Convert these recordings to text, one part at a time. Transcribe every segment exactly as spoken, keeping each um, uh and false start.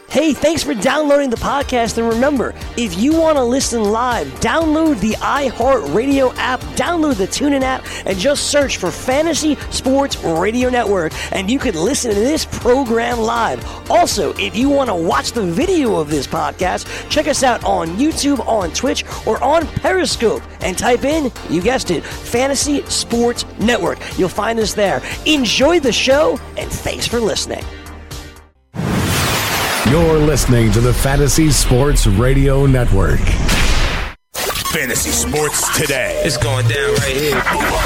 Hey, thanks for downloading the podcast, and remember, if you want to listen live, download the iHeartRadio app, download the TuneIn app, and just search for Fantasy Sports Radio Network, and you can listen to this program live. Also, if you want to watch the video of this podcast, check us out on YouTube, on Twitch, or on Periscope, and type in, you guessed it, Fantasy Sports Network. You'll find us there. Enjoy the show, and thanks for listening. You're listening to the Fantasy Sports Radio Network. Fantasy Sports Today. It's going down right here.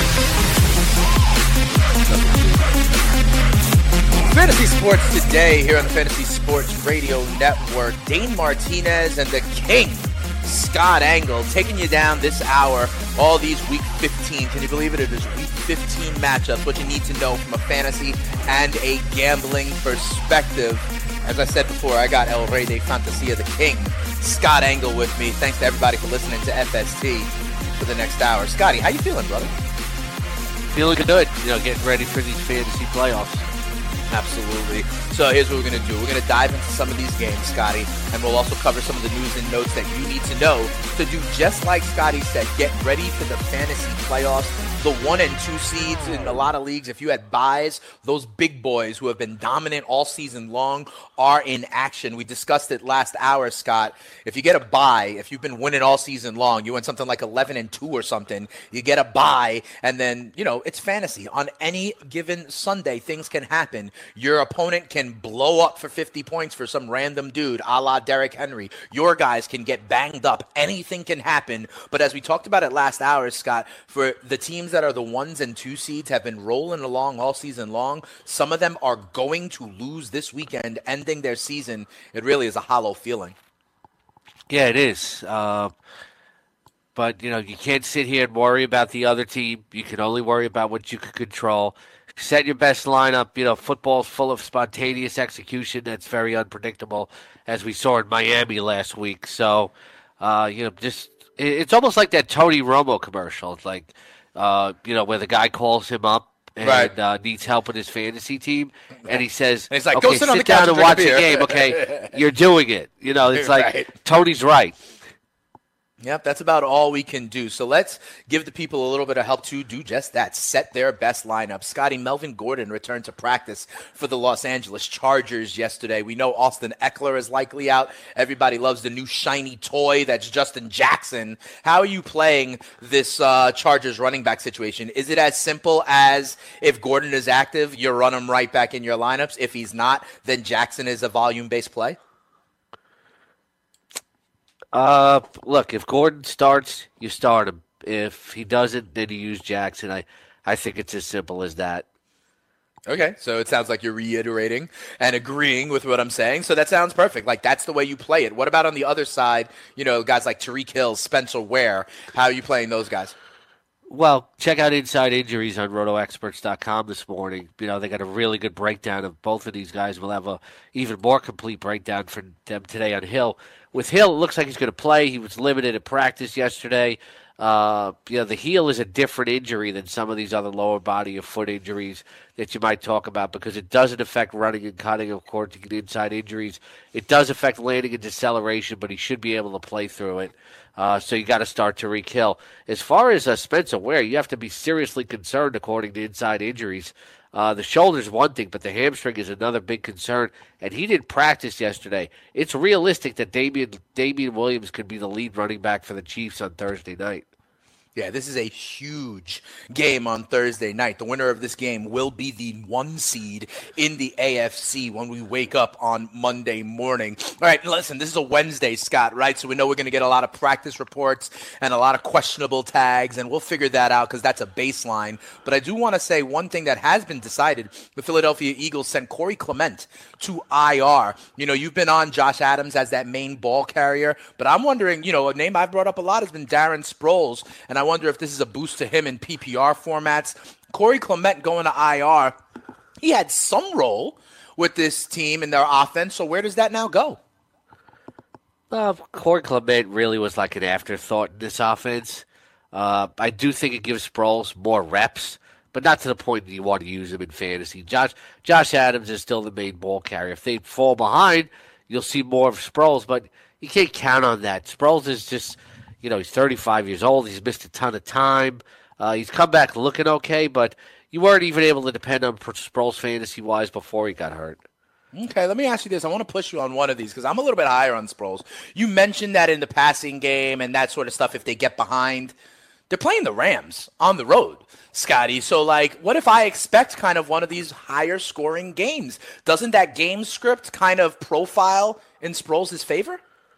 Fantasy Sports Today here on the Fantasy Sports Radio Network. Dane Martinez and the King, Scott Engel, taking you down this hour. All these Week fifteen, can you believe it? It is Week fifteen matchups, what you need to know from a fantasy and a gambling perspective. As I said before, I got El Rey de Fantasia, the King, Scott Engel, with me. Thanks to everybody for listening to F S T for the next hour. Scotty, how you feeling, brother? Feeling good. You know, getting ready for these fantasy playoffs. Absolutely. So here's what we're going to do. We're going to dive into some of these games, Scotty, and we'll also cover some of the news and notes that you need to know to do just like Scotty said. Get ready for the fantasy playoffs. The one and two seeds in a lot of leagues, if you had buys, those big boys who have been dominant all season long are in action. We discussed it last hour, Scott. If you get a buy, if you've been winning all season long, you went something like eleven and two or something, you get a buy, and then, you know, it's fantasy. On any given Sunday, things can happen. Your opponent can blow up for fifty points for some random dude, a la Derrick Henry. Your guys can get banged up. Anything can happen. But as we talked about it last hour, Scott, for the teams that are the ones and two seeds have been rolling along all season long, some of them are going to lose this weekend, ending their season. It really is a hollow feeling. Yeah, it is. Uh, but, you know, you can't sit here and worry about the other team. You can only worry about what you can control. Set your best lineup. You know, football's full of spontaneous execution that's very unpredictable, as we saw in Miami last week. So, uh, you know, just it's almost like that Tony Romo commercial. It's like, uh, you know, where the guy calls him up and right. uh, needs help with his fantasy team, and he says, and he's like, okay, go sit, on the sit down and watch the beer. game. Okay, you're doing it. You know, it's like right. Tony's right. Yep, that's about all we can do. So let's give the people a little bit of help to do just that. Set their best lineup. Scotty, Melvin Gordon returned to practice for the Los Angeles Chargers yesterday. We know Austin Eckler is likely out. Everybody loves the new shiny toy that's Justin Jackson. How are you playing this uh, Chargers running back situation? Is it as simple as if Gordon is active, you run him right back in your lineups? If he's not, then Jackson is a volume-based play? Uh, look, if Gordon starts, you start him. If he doesn't, then you use Jackson. I, I think it's as simple as that. Okay, so it sounds like you're reiterating and agreeing with what I'm saying. So that sounds perfect. Like, that's the way you play it. What about on the other side, you know, guys like Tyreek Hill, Spencer Ware? How are you playing those guys? Well, check out Inside Injuries on roto experts dot com this morning. You know, they got a really good breakdown of both of these guys. We'll have a even more complete breakdown for them today on Hill. With Hill, it looks like he's going to play. He was limited at practice yesterday. Uh, you know, the heel is a different injury than some of these other lower body or foot injuries that you might talk about because it doesn't affect running and cutting, of course, to get inside injuries. It does affect landing and deceleration, but he should be able to play through it. Uh, so you got to start Tyreek Hill. As far as uh, Spencer Ware, you have to be seriously concerned according to Inside Injuries. Uh, the shoulder's one thing, but the hamstring is another big concern, and he didn't practice yesterday. It's realistic that Damian, Damian Williams could be the lead running back for the Chiefs on Thursday night. Yeah, this is a huge game on Thursday night. The winner of this game will be the one seed in the A F C when we wake up on Monday morning. All right, listen, this is a Wednesday, Scott, right? So we know we're going to get a lot of practice reports and a lot of questionable tags, and we'll figure that out because that's a baseline. But I do want to say one thing that has been decided. The Philadelphia Eagles sent Corey Clement to I R. You know, you've been on Josh Adams as that main ball carrier, but I'm wondering, you know, a name I've brought up a lot has been Darren Sproles, and I I wonder if this is a boost to him in P P R formats. Corey Clement going to I R. He had some role with this team in their offense, so where does that now go? Uh, Corey Clement really was like an afterthought in this offense. Uh, I do think it gives Sproles more reps, but not to the point that you want to use him in fantasy. Josh Josh Adams is still the main ball carrier. If they fall behind, you'll see more of Sproles, but you can't count on that. Sproles is just, you know, he's thirty-five years old. He's missed a ton of time. Uh, he's come back looking okay, but you weren't even able to depend on Sproles fantasy-wise before he got hurt. Okay, let me ask you this. I want to push you on one of these because I'm a little bit higher on Sproles. You mentioned that in the passing game and that sort of stuff, if they get behind, they're playing the Rams on the road, Scotty. So, like, what if I expect kind of one of these higher-scoring games? Doesn't that game script kind of profile in Sproles' favor?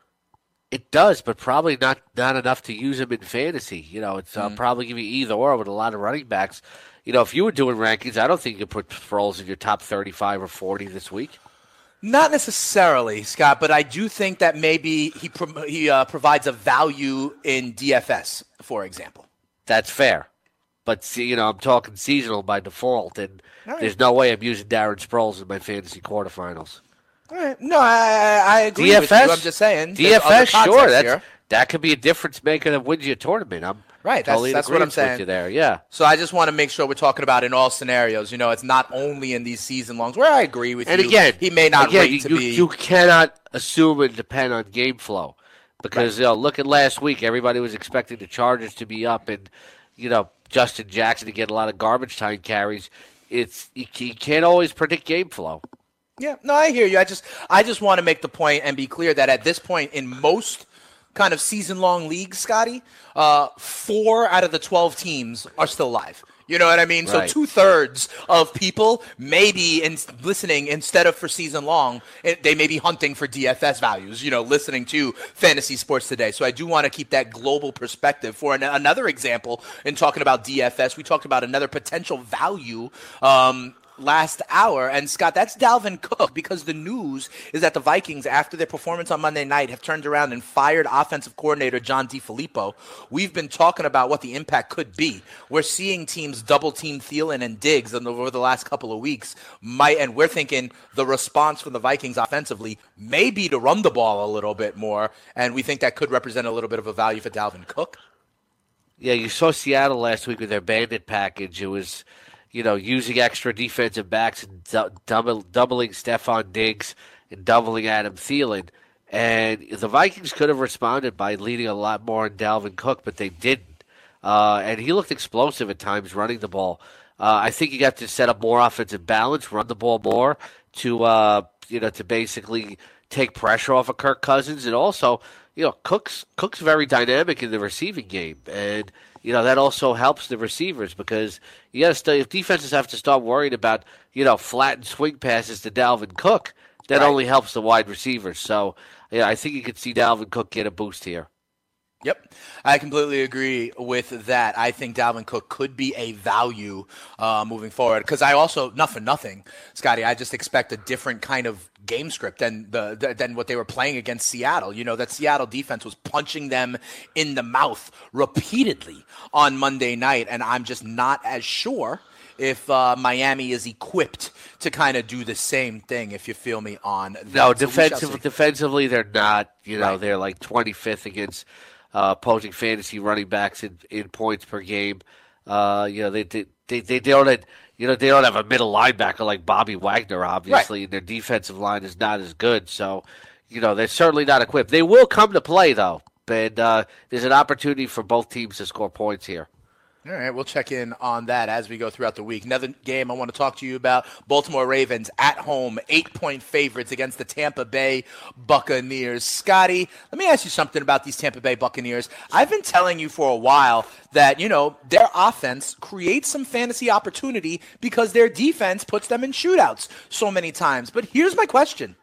It does, but probably not, not enough to use him in fantasy. You know, it's uh, mm. probably give you either or with a lot of running backs. You know, if you were doing rankings, I don't think you could put Sproles in your top thirty-five or forty this week. Not necessarily, Scott, but I do think that maybe he pro- he uh, provides a value in D F S, for example. That's fair. But, see, you know, I'm talking seasonal by default, and right. there's no way I'm using Darren Sproles in my fantasy quarterfinals. All right. No, I, I agree D F S, with you. I'm just saying. D F S, sure. That's, here. That could be a difference maker that wins you a tournament. I'm right. Totally that's that's what I'm saying. With you there. Yeah. So I just want to make sure we're talking about in all scenarios. You know, it's not only in these season longs where I agree with and you. And again, he may not again, rate you, to you, be. You cannot assume and depend on game flow because, right. you know, look at last week. Everybody was expecting the Chargers to be up and, you know, Justin Jackson to get a lot of garbage time carries. It's you, you can't always predict game flow. Yeah, no, I hear you. I just I just want to make the point and be clear that at this point in most kind of season-long leagues, Scotty, uh, four out of the twelve teams are still live. You know what I mean? Right. So two-thirds of people may be in, listening instead of for season-long. It, they may be hunting for D F S values, you know, listening to Fantasy Sports Today. So I do want to keep that global perspective. For an, another example, in talking about D F S, we talked about another potential value um last hour. And, Scott, that's Dalvin Cook, because the news is that the Vikings, after their performance on Monday night, have turned around and fired offensive coordinator John DeFilippo. We've been talking about what the impact could be. We're seeing teams double-team Thielen and Diggs over the last couple of weeks. Might, and we're thinking the response from the Vikings offensively may be to run the ball a little bit more, and we think that could represent a little bit of a value for Dalvin Cook. Yeah, you saw Seattle last week with their bandit package. It was... you know, using extra defensive backs and du- double, doubling Stephon Diggs and doubling Adam Thielen. And the Vikings could have responded by leading a lot more on Dalvin Cook, but they didn't. Uh, and he looked explosive at times running the ball. Uh, I think you got to set up more offensive balance, run the ball more to, uh, you know, to basically take pressure off of Kirk Cousins. And also, you know, Cook's, Cook's very dynamic in the receiving game. And, you know, that also helps the receivers because you got to stay. If defenses have to start worrying about, you know, flat and swing passes to Dalvin Cook, that right. only helps the wide receivers. So, yeah, I think you could see Dalvin Cook get a boost here. Yep, I completely agree with that. I think Dalvin Cook could be a value uh, moving forward because I also, not for nothing, Scotty, I just expect a different kind of game script than the, the than what they were playing against Seattle. You know, that Seattle defense was punching them in the mouth repeatedly on Monday night, and I'm just not as sure if uh, Miami is equipped to kind of do the same thing, if you feel me on that. No, so defensive, defensively they're not. You know, right. they're like twenty-fifth against uh, opposing fantasy running backs in, in points per game. Uh, you know, they they they, they don't have, you know they don't have a middle linebacker like Bobby Wagner, obviously, right. and their defensive line is not as good. So, you know, they're certainly not equipped. They will come to play though, and uh, there's an opportunity for both teams to score points here. All right, we'll check in on that as we go throughout the week. Another game I want to talk to you about, Baltimore Ravens at home, eight-point favorites against the Tampa Bay Buccaneers. Scotty, let me ask you something about these Tampa Bay Buccaneers. I've been telling you for a while that, you know, their offense creates some fantasy opportunity because their defense puts them in shootouts so many times. But here's my question.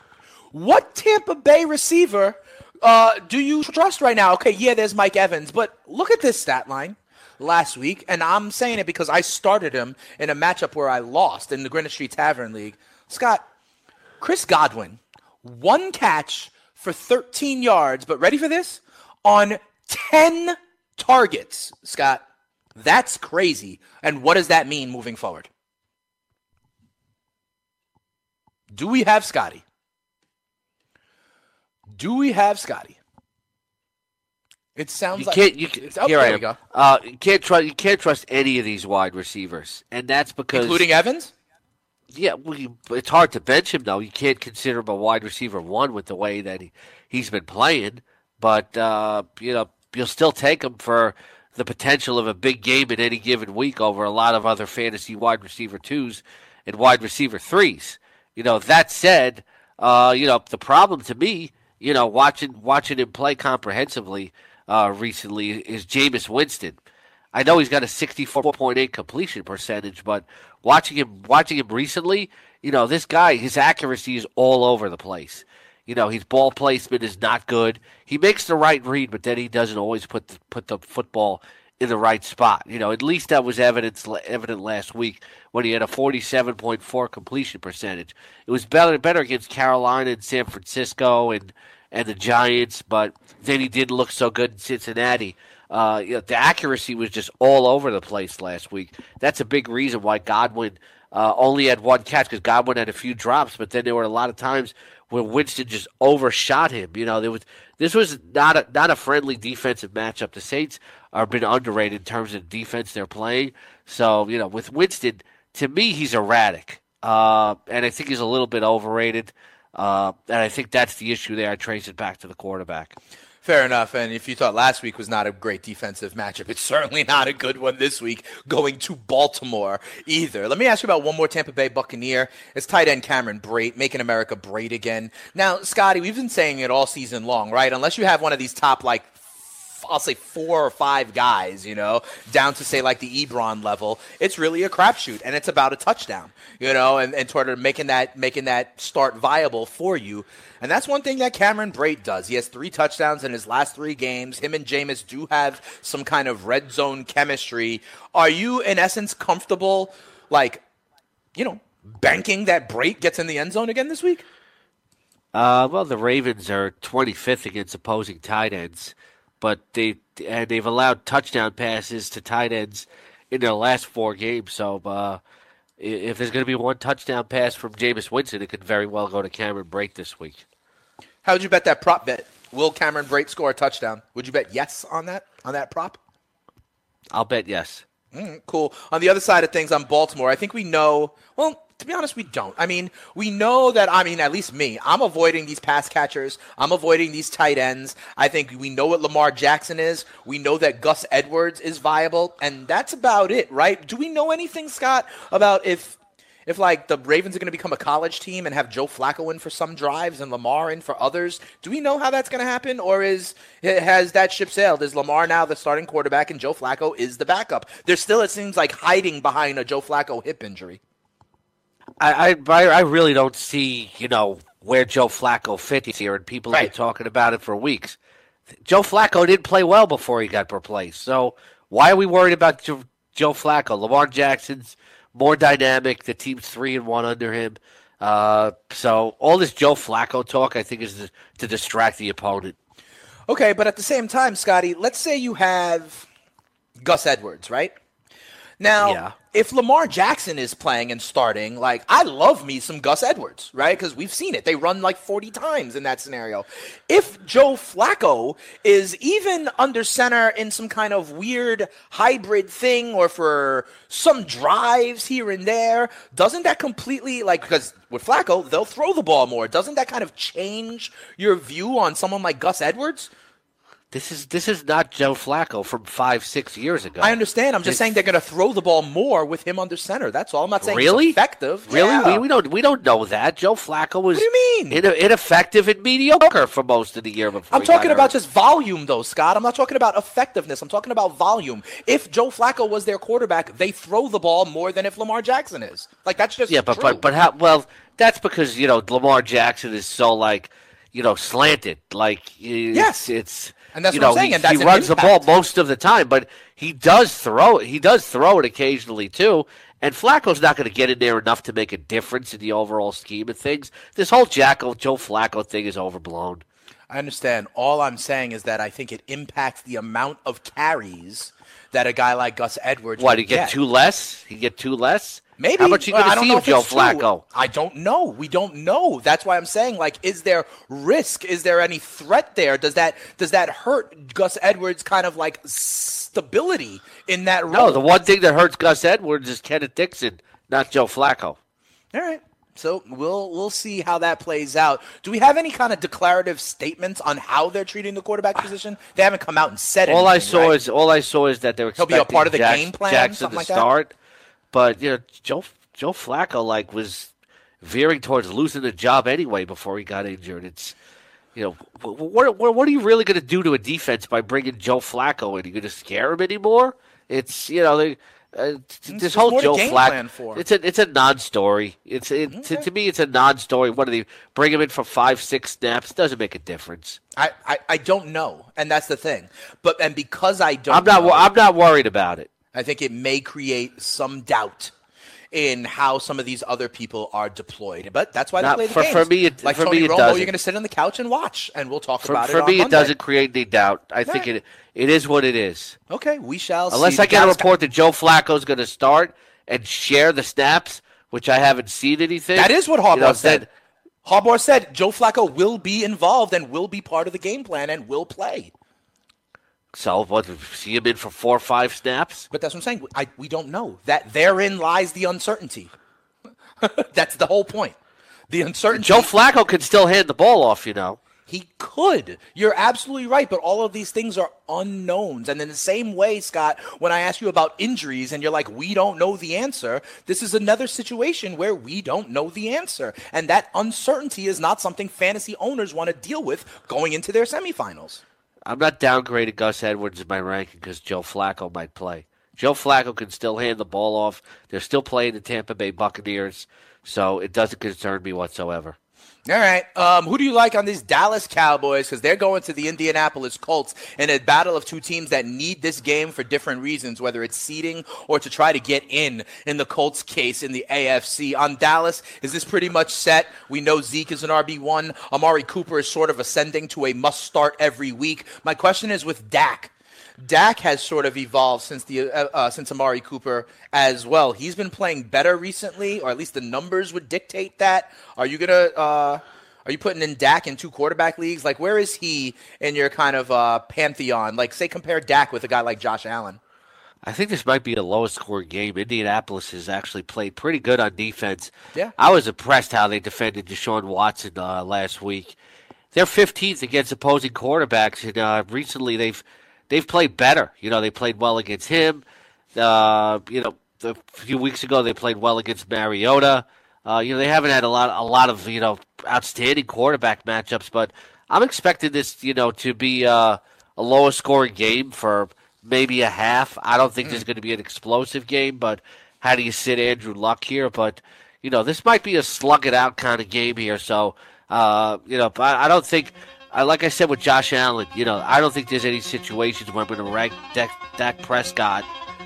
What Tampa Bay receiver uh, do you trust right now? Okay, yeah, there's Mike Evans, but look at this stat line last week, and I'm saying it because I started him in a matchup where I lost in the Greenwich Street Tavern League. Scott, Chris Godwin, one catch for thirteen yards, but ready for this? On ten targets, Scott. That's crazy. And what does that mean moving forward? Do we have Scotty? Do we have Scotty? It sounds you like can't, you can, oh, here there I am. we go. Uh, you can't trust you can't trust any of these wide receivers, and that's because including Evans. Yeah, well, you, it's hard to bench him, though. You can't consider him a wide receiver one with the way that he, he's been playing. But, uh, you know, you'll still take him for the potential of a big game in any given week over a lot of other fantasy wide receiver twos and wide receiver threes. You know, that said, uh, you know, the problem to me, you know, watching watching him play comprehensively uh, recently is Jameis Winston. I know he's got a sixty-four point eight completion percentage, but watching him watching him recently, you know, this guy, his accuracy is all over the place. You know, his ball placement is not good. He makes the right read, but then he doesn't always put the, put the football in the right spot. You know, at least that was evidence, evident last week when he had a forty-seven point four completion percentage. It was better better against Carolina and San Francisco and, and the Giants, but then he didn't look so good in Cincinnati. Uh, you know, the accuracy was just all over the place last week. That's a big reason why Godwin uh, only had one catch, because Godwin had a few drops, but then there were a lot of times where Winston just overshot him. You know, there was this was not a not a friendly defensive matchup. The Saints are been underrated in terms of defense they're playing. So, you know, with Winston, to me, he's erratic, uh, and I think he's a little bit overrated. Uh, and I think that's the issue there. I trace it back to the quarterback. Fair enough. And if you thought last week was not a great defensive matchup, it's certainly not a good one this week going to Baltimore either. Let me ask you about one more Tampa Bay Buccaneer. It's tight end Cameron Brate, making America great again. Now, Scotty, we've been saying it all season long, right? Unless you have one of these top, like, I'll say four or five guys, you know, down to say like the Ebron level, it's really a crapshoot, and it's about a touchdown, you know, and, and sort of making that making that start viable for you. And that's one thing that Cameron Brate does. He has three touchdowns in his last three games. Him and Jameis do have some kind of red zone chemistry. Are you, in essence, comfortable, like, you know, banking that Brate gets in the end zone again this week? Uh, well, the Ravens are twenty-fifth against opposing tight ends. But they and they've allowed touchdown passes to tight ends in their last four games. So uh, if there's going to be one touchdown pass from Jameis Winston, it could very well go to Cameron Brate this week. How would you bet that prop bet? Will Cameron Brate score a touchdown? Would you bet yes on that on that prop? I'll bet yes. Mm, cool. On the other side of things, on Baltimore, I think we know. Well, to be honest, we don't. I mean, we know that, I mean, at least me, I'm avoiding these pass catchers. I'm avoiding these tight ends. I think we know what Lamar Jackson is. We know that Gus Edwards is viable, and that's about it, right? Do we know anything, Scott, about if, if like, the Ravens are going to become a college team and have Joe Flacco in for some drives and Lamar in for others? Do we know how that's going to happen, or is has that ship sailed? Is Lamar now the starting quarterback and Joe Flacco is the backup? There's still, it seems like, hiding behind a Joe Flacco hip injury. I, I I really don't see, you know, where Joe Flacco fits here, and people have Right. been talking about it for weeks. Joe Flacco didn't play well before he got replaced, so why are we worried about Joe, Joe Flacco? Lamar Jackson's more dynamic. The team's three and one under him. Uh, so all this Joe Flacco talk, I think, is to, to distract the opponent. Okay, but at the same time, Scotty, let's say you have Gus Edwards, right? Now, Yeah. if Lamar Jackson is playing and starting, like, I love me some Gus Edwards, right? Because we've seen it. They run like forty times in that scenario. If Joe Flacco is even under center in some kind of weird hybrid thing or for some drives here and there, doesn't that completely, like, because with Flacco, they'll throw the ball more. Doesn't that kind of change your view on someone like Gus Edwards? This is this is not Joe Flacco from five, six years ago. I understand. I'm just It's- saying they're going to throw the ball more with him under center. That's all. I'm not saying Really? it's effective. Really? Yeah. We, we don't we don't know that. Joe Flacco was What do you mean? in- ineffective and mediocre for most of the year before. I'm he got talking about hurt. just volume, though, Scott. I'm not talking about effectiveness. I'm talking about volume. If Joe Flacco was their quarterback, they throw the ball more than if Lamar Jackson is. Like, that's just Yeah, but true. but but how? Well, that's because you know Lamar Jackson is so like you know slanted. Like it's, Yes. it's And that's you what I'm know, saying, He, and that's he an runs the ball impact. most of the time, but he does throw it. He does throw it occasionally too. And Flacco's not going to get in there enough to make a difference in the overall scheme of things. This whole Jacko, Joe Flacco thing is overblown. I understand. All I'm saying is that I think it impacts the amount of carries that a guy like Gus Edwards Why would did he get two less? He get two less? Maybe. How much are you Well, I going to don't see know of if Joe it's true. Flacco? I don't know. We don't know. That's why I'm saying, like, is there risk? Is there any threat there? Does that does that hurt Gus Edwards' kind of like stability in that role? No, the one thing that hurts Gus Edwards is Kenneth Dixon, not Joe Flacco. All right. So we'll we'll see how that plays out. Do we have any kind of declarative statements on how they're treating the quarterback position? They haven't come out and said anything. All I saw right? is all I saw is that they're expecting He'll be a part of the Jackson, game plan, Jackson something to like that? start. But you know, Joe Joe Flacco like was veering towards losing the job anyway before he got injured. It's you know, what what, what are you really going to do to a defense by bringing Joe Flacco in? Are you going to scare him anymore? It's you know they. Uh, this whole Joe Flacco, it's a it's a non-story. It's it, okay. to, to me, it's a non-story. What do they bring him in for five, six snaps? Doesn't make a difference. I, I, I don't know, and that's the thing. But and because I don't, I'm not know, I'm not worried about it. I think it may create some doubt in how some of these other people are deployed. But that's why they not, play the for, games. For me, it, like for Tony me, it Romo, doesn't. You're going to sit on the couch and watch, and we'll talk for, about for it. For me, on it doesn't create any doubt. I think right. it it is what it is. Okay, we shall. Unless see. I get a report that Joe Flacco is going to start and share the snaps, which I haven't seen anything. That is what Harbaugh you know, said. Harbaugh said Joe Flacco will be involved and will be part of the game plan and will play. So, what, see him in for four or five snaps? But that's what I'm saying. I, we don't know. That therein lies the uncertainty. That's the whole point. The uncertainty. Joe Flacco can still hand the ball off, you know. He could. You're absolutely right, but all of these things are unknowns. And in the same way, Scott, when I ask you about injuries and you're like, we don't know the answer, this is another situation where we don't know the answer. And that uncertainty is not something fantasy owners want to deal with going into their semifinals. I'm not downgrading Gus Edwards in my ranking because Joe Flacco might play. Joe Flacco can still hand the ball off. They're still playing the Tampa Bay Buccaneers, so it doesn't concern me whatsoever. All right. Um, who do you like on these Dallas Cowboys? Because they're going to the Indianapolis Colts in a battle of two teams that need this game for different reasons, whether it's seeding or to try to get in, in the Colts' case in the A F C. On Dallas, is this pretty much set? We know Zeke is an R B one. Amari Cooper is sort of ascending to a must-start every week. My question is with Dak. Dak has sort of evolved since the uh, uh, since Amari Cooper as well. He's been playing better recently, or at least the numbers would dictate that. Are you gonna uh, are you putting in Dak in two quarterback leagues? Like, where is he in your kind of uh, pantheon? Like, say, compare Dak with a guy like Josh Allen. I think this might be a lowest scoring game. Indianapolis has actually played pretty good on defense. Yeah, I was impressed how they defended Deshaun Watson uh, last week. They're fifteenth against opposing quarterbacks, and uh, recently they've They've played better. You know, they played well against him. Uh, you know, a few weeks ago they played well against Mariota. Uh, you know, they haven't had a lot, a lot of you know outstanding quarterback matchups. But I'm expecting this, you know, to be uh, a lower scoring game for maybe a half. I don't think mm. there's going to be an explosive game. But how do you sit Andrew Luck here? But you know, this might be a slug it out kind of game here. So uh, you know, I, I don't think. I, like I said with Josh Allen, you know, I don't think there's any situations where I'm going to rank Dak, Dak Prescott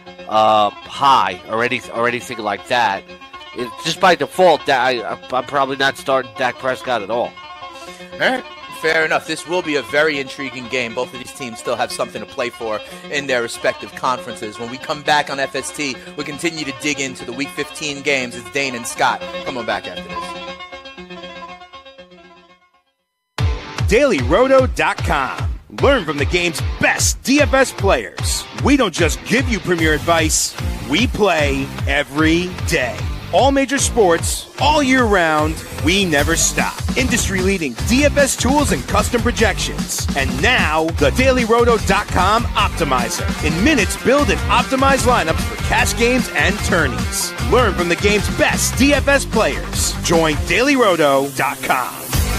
uh, high or, any, or anything like that. It, just by default, I, I'm probably not starting Dak Prescott at all. All right. Fair enough. This will be a very intriguing game. Both of these teams still have something to play for in their respective conferences. When we come back on F S T, we continue to dig into the Week fifteen games. It's Dane and Scott. Come on back after this. Daily Roto dot com. Learn from the game's best D F S players. We don't just give you premier advice, we play every day. All major sports, all year round, we never stop. Industry-leading D F S tools and custom projections. And now, the Daily Roto dot com Optimizer. In minutes, build and optimize lineups for cash games and tourneys. Learn from the game's best D F S players. Join Daily Roto dot com.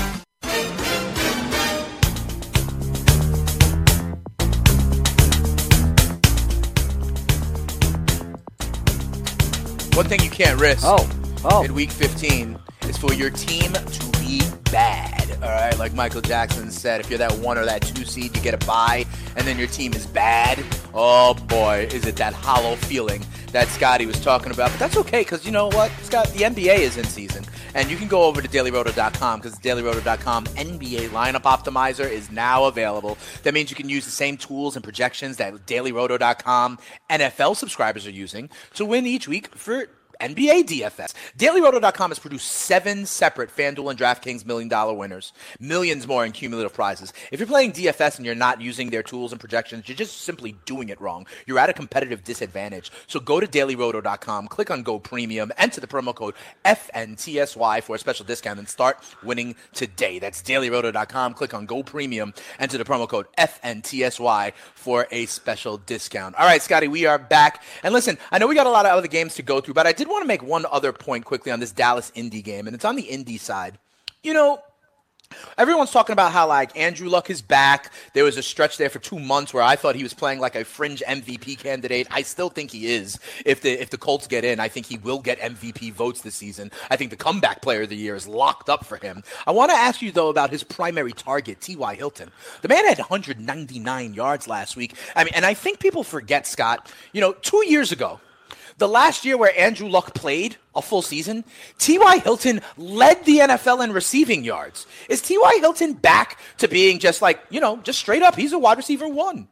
One thing you can't risk oh, oh. in Week fifteen is for your team to be bad. All right, like Michael Jackson said, if you're that one or that two seed, you get a bye, and then your team is bad. Oh boy, is it that hollow feeling that Scotty was talking about? But that's okay, because you know what, Scott? The N B A is in season, and you can go over to Daily Roto dot com because the Daily Roto dot com N B A lineup optimizer is now available. That means you can use the same tools and projections that Daily Roto dot com N F L subscribers are using to win each week for N B A D F S. Daily Roto dot com has produced seven separate FanDuel and DraftKings million dollar winners, millions more in cumulative prizes. If you're playing D F S and you're not using their tools and projections, you're just simply doing it wrong. You're at a competitive disadvantage. So go to Daily Roto dot com, click on Go Premium, enter the promo code F N T S Y for a special discount, and start winning today. That's Daily Roto dot com, click on Go Premium, enter the promo code F N T S Y for a special discount. All right, Scotty, we are back. And listen, I know we got a lot of other games to go through, but I did want to make one other point quickly on this Dallas-Indy game, and it's on the Indy side. You know, everyone's talking about how, like, Andrew Luck is back. There was a stretch there for two months where I thought he was playing like a fringe M V P candidate. I still think he is. If the if the Colts get in, I think he will get M V P votes this season. I think the comeback player of the year is locked up for him. I want to ask you, though, about his primary target, T Y. Hilton. The man had one hundred ninety-nine yards last week. I mean, and I think people forget, Scott, you know, two years ago, the last year where Andrew Luck played a full season, T Y. Hilton led the N F L in receiving yards. Is T Y. Hilton back to being just like, you know, just straight up, he's a wide receiver one?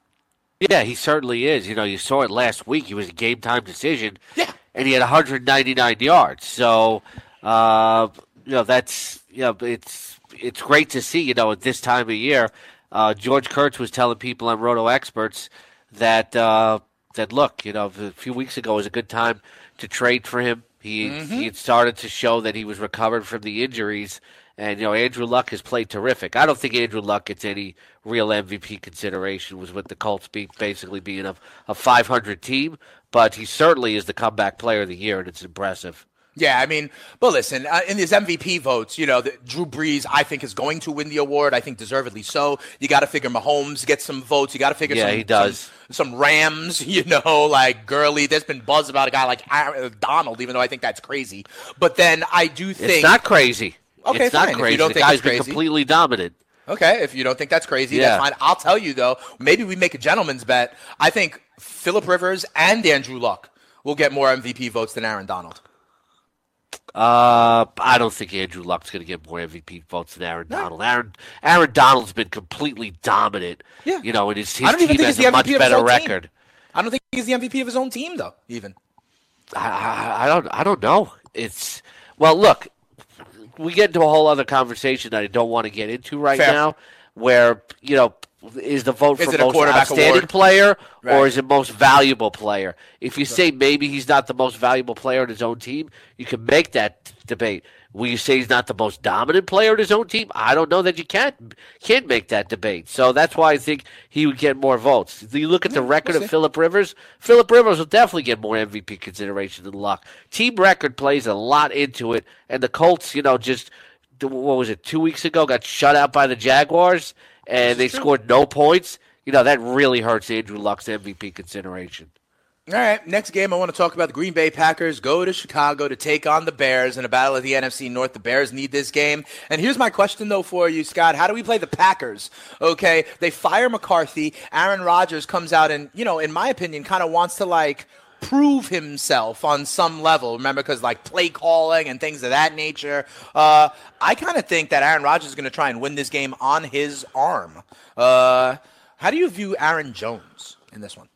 Yeah, he certainly is. You know, you saw it last week. He was a game-time decision. Yeah. And he had one hundred ninety-nine yards. So, uh, you know, that's, you know, it's, it's great to see, you know, at this time of year. Uh, George Kurtz was telling people on Roto Experts that, uh, that look, you know, a few weeks ago was a good time to trade for him. He mm-hmm. he had started to show that he was recovered from the injuries, and you know Andrew Luck has played terrific. I don't think Andrew Luck gets any real M V P consideration, was with the Colts being basically being a, a five hundred team, but he certainly is the comeback player of the year, and it's impressive. Yeah, I mean, but listen, uh, in these M V P votes, you know, the, Drew Brees, I think, is going to win the award. I think deservedly so. You got to figure Mahomes gets some votes. You got to figure yeah, some, he does. Some, some Rams, you know, like Gurley. There's been buzz about a guy like Aaron Donald, even though I think that's crazy. But then I do think it's not crazy. Okay, it's fine. not crazy. If you don't the think guy's it's been crazy. completely dominant. Okay, if you don't think that's crazy, yeah. that's fine. I'll tell you, though, maybe we make a gentleman's bet. I think Phillip Rivers and Andrew Luck will get more M V P votes than Aaron Donald. Uh, I don't think Andrew Luck's going to get more M V P votes than Aaron Donald. Aaron Aaron Donald's been completely dominant. Yeah. You know, and his, his I don't even team think has he's the a much M V P of his better own record. Team. I don't think he's the M V P of his own team, though. Even. I, I, I don't. I don't know. It's well. Look, we get into a whole other conversation that I don't want to get into right Fair. now. Where you know. Is the vote is for it a most quarterback outstanding award? player, right. or is it most valuable player? If you say maybe he's not the most valuable player in his own team, you can make that debate. Will you say he's not the most dominant player in his own team? I don't know that you can't can't make that debate. So that's why I think he would get more votes. You look at the record we'll of Phillip Rivers. Phillip Rivers will definitely get more M V P consideration than Luck. Team record plays a lot into it, and the Colts, you know, just what was it two weeks ago got shut out by the Jaguars, and they true. scored no points. You know, that really hurts Andrew Luck's M V P consideration. All right, next game I want to talk about the Green Bay Packers go to Chicago to take on the Bears in a battle of the N F C North. The Bears need this game. And here's my question, though, for you, Scott. How do we play the Packers? Okay, they fire McCarthy. Aaron Rodgers comes out and, you know, in my opinion, kind of wants to, like, prove himself on some level. Remember, because, like, play calling and things of that nature. Uh, I kind of think that Aaron Rodgers is going to try and win this game on his arm. Uh How do you view Aaron Jones in this one?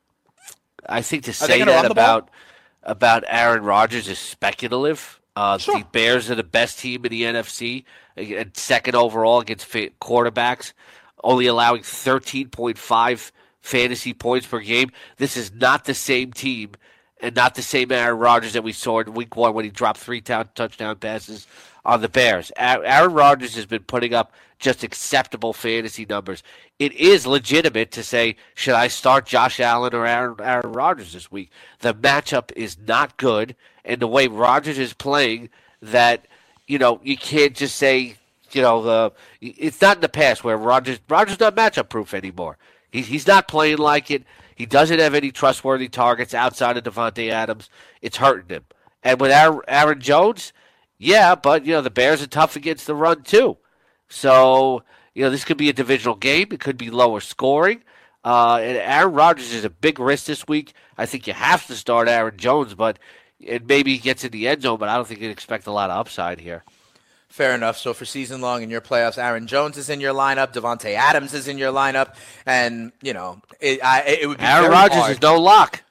I think to say that about about Aaron Rodgers is speculative. Uh, sure. The Bears are the best team in the N F C, and second overall against quarterbacks, only allowing thirteen point five fantasy points per game. This is not the same team and not the same Aaron Rodgers that we saw in week one when he dropped three t- touchdown passes on the Bears. Aaron Rodgers has been putting up just acceptable fantasy numbers. It is legitimate to say, should I start Josh Allen or Aaron, Aaron Rodgers this week? The matchup is not good, and the way Rodgers is playing, that, you know, you can't just say, you know, the it's not in the past where Rodgers Rodgers not matchup proof anymore. He, he's not playing like it. He doesn't have any trustworthy targets outside of Devontae Adams. It's hurting him. And with Aaron, Aaron Jones, yeah, but, you know, the Bears are tough against the run, too. So, you know, this could be a divisional game. It could be lower scoring. Uh, and Aaron Rodgers is a big risk this week. I think you have to start Aaron Jones, but and maybe he gets in the end zone, but I don't think you'd expect a lot of upside here. Fair enough. So for season long in your playoffs, Aaron Jones is in your lineup, Devontae Adams is in your lineup, and, you know, it, I, it would be Aaron very Rodgers hard. is no lock.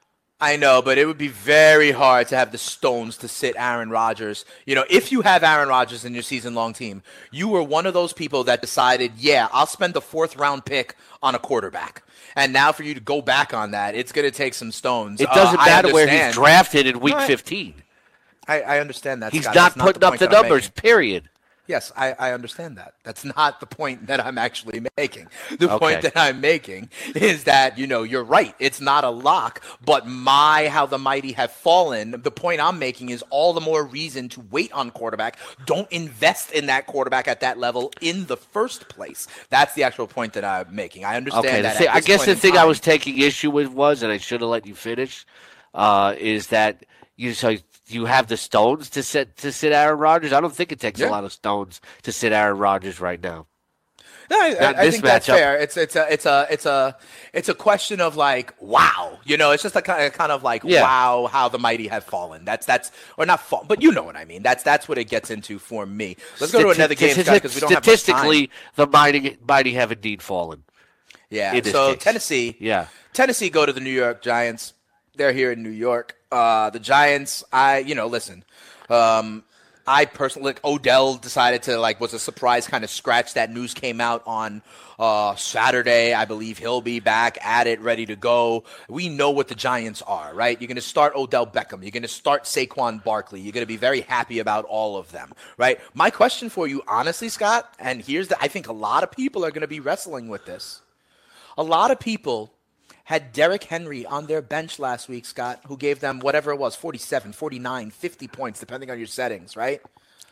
I know, but it would be very hard to have the stones to sit Aaron Rodgers. You know, if you have Aaron Rodgers in your season-long team, you were one of those people that decided, yeah, I'll spend the fourth-round pick on a quarterback. And now for you to go back on that, it's going to take some stones. It doesn't uh, matter where he's drafted in week right. fifteen. I, I understand that, He's Scott. not That's putting not up the point numbers, period. Yes, I, I understand that. That's not the point that I'm actually making. The Okay. point that I'm making is that, you know, you're right. It's not a lock, but my, how the mighty have fallen. The point I'm making is all the more reason to wait on quarterback. Don't invest in that quarterback at that level in the first place. That's the actual point that I'm making. I understand Okay, the that. thing, at I this guess point the in thing I time- was taking issue with was, and I should have let you finish, uh, is that you so you have the stones to sit to sit Aaron Rodgers. I don't think it takes Yeah. a lot of stones to sit Aaron Rodgers right now. No, I, Not I this think that's matchup. fair. It's it's a it's a it's a it's a question of like wow, you know, it's just a kind of, kind of like Yeah. wow, how the mighty have fallen. That's that's or not fall, but you know what I mean. That's that's what it gets into for me. Let's go to Stati- another game, stati- Scott, because we don't have much time. Statistically, the mighty mighty have indeed fallen. Yeah. in this So case. Tennessee, Yeah. Tennessee go to the New York Giants. They're here in New York. Uh, the Giants, I you know, listen. Um, I personally, like Odell decided to like was a surprise kind of scratch. That news came out on uh, Saturday. I believe he'll be back at it, ready to go. We know what the Giants are, right? You're going to start Odell Beckham. You're going to start Saquon Barkley. You're going to be very happy about all of them, right? My question for you, honestly, Scott, and here's the, I think a lot of people are going to be wrestling with this. A lot of people had Derrick Henry on their bench last week, Scott, who gave them whatever it was, forty-seven, forty-nine, fifty points, depending on your settings, right?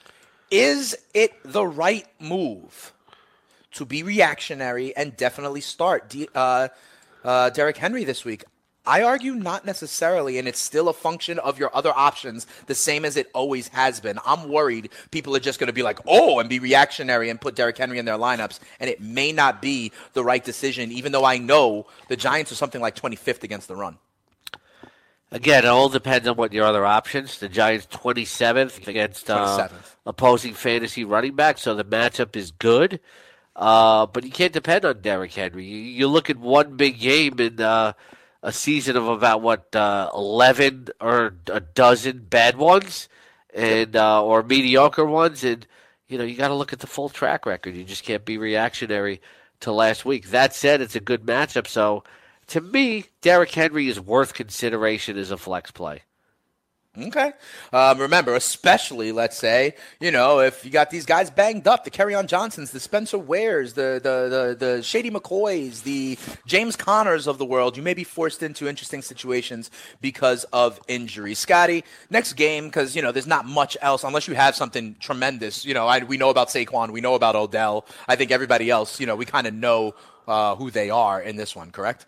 Is it the right move to be reactionary and definitely start D- uh, uh, Derrick Henry this week? I argue not necessarily, and it's still a function of your other options, the same as it always has been. I'm worried people are just going to be like, oh, and be reactionary and put Derrick Henry in their lineups, and it may not be the right decision, even though I know the Giants are something like twenty-fifth against the run. Again, it all depends on what your other options. The Giants twenty-seventh against uh, twenty-seventh. opposing fantasy running back, so the matchup is good. Uh, but you can't depend on Derrick Henry. You, you look at one big game in uh, a season of about, what, uh, eleven or a dozen bad ones and uh, or mediocre ones, and you know you got to look at the full track record. You just can't be reactionary to last week. That said, it's a good matchup, so to me, Derrick Henry is worth consideration as a flex play. Okay. Um, remember, especially, let's say, you know, if you got these guys banged up, the Kerryon Johnsons, the Spencer Wares, the, the, the, the Shady McCoys, the James Connors of the world, you may be forced into interesting situations because of injury. Scotty, next game, because, you know, there's not much else, unless you have something tremendous. You know, I, we know about Saquon, we know about Odell. I think everybody else, you know, we kind of know uh, who they are in this one, correct?